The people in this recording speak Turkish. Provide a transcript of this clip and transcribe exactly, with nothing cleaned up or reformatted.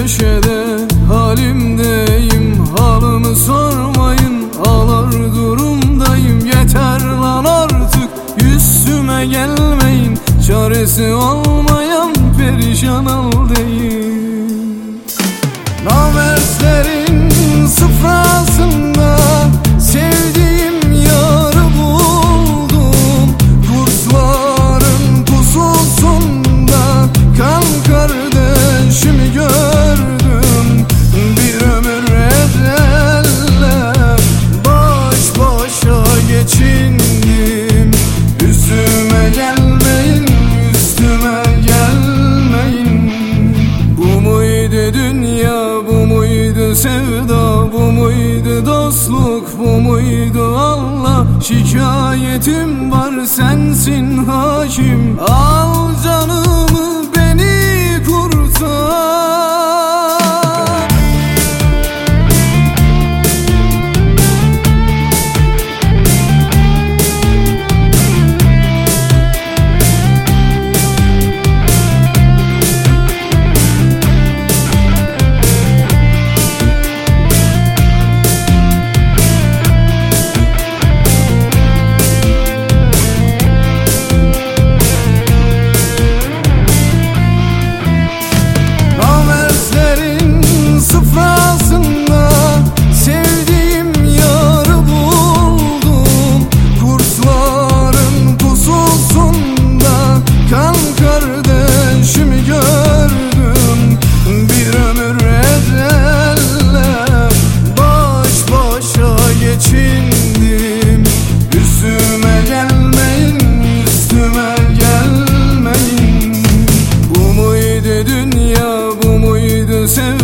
köşede halimdeyim, halımı sormayın, ağlar durumdayım. Yeter lan artık, üstüme gelmeyin, çaresi olmayan perişan haldeyim. Namertlerin sıfrasında sevdiğim yarı buldum. Kursların pususunda kan kardeşimi gördüm. Bir ömür edenle baş başa geçindim. Üstüme gelmeyin, üstüme gelmeyin. Bu muydu dünya, bu muydu sevda, bu muydu dostluk, bu muydu Allah? Şikayetim var, sensin hakim, al canımı beni kurtar. Kardeşimi gördüm, bir ömür edenle baş başa geçindim. Üstüme gelmeyin, üstüme gelmeyin. Bu muydu dünya, bu muydu sevda?